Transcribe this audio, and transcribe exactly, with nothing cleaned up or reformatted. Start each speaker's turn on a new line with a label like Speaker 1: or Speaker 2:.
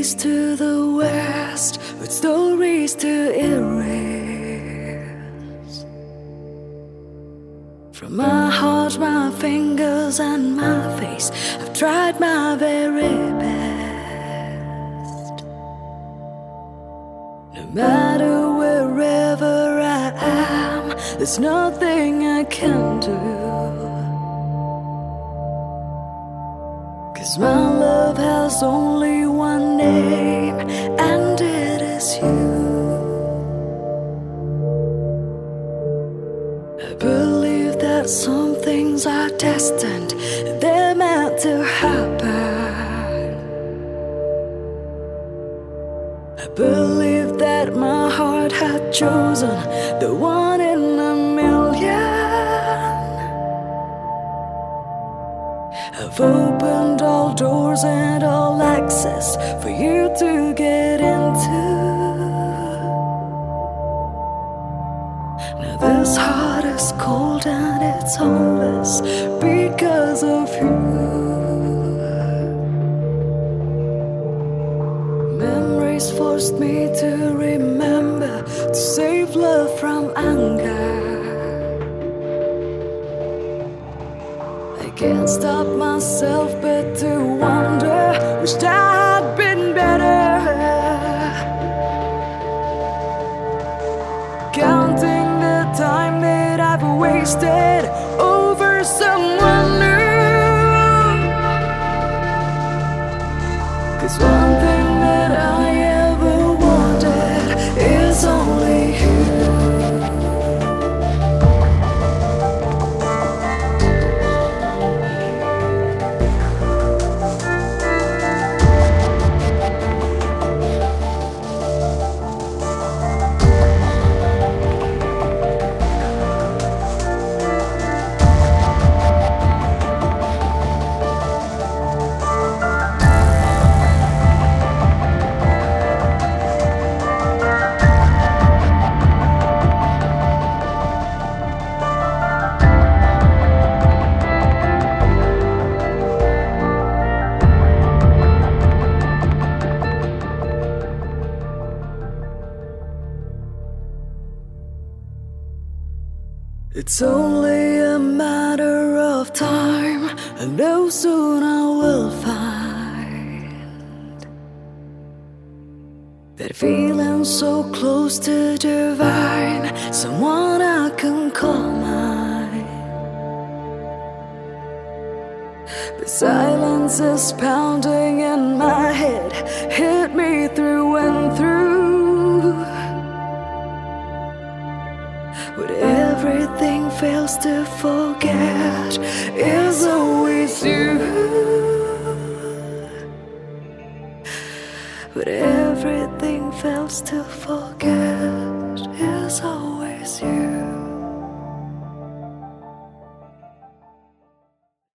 Speaker 1: east to the west, with stories to erase. From my heart, my fingers, and my face, I've tried my very best. No matter wherever I am, there's nothing I can do. 'Cause my love has only one name, and it is you. I believe that some things are destined, they're meant to happen. I believe that my heart had chosen the one in a million. I've opened all doors and all access for you to get into. Now this heart is cold and it's homeless because of you. Memories forced me to remember, to save love from anger. I can't stop myself but to wonder, wished I'd been better. Counting the time that I've wasted over someone new. 'Cause one thing that I ever wanted is only you. It's only a matter of time, I know soon I will find that feeling so close to divine, someone I can call mine. But silence is pounding in my head, hit me through and through. But everything fails to forget is always you. But everything fails to forget.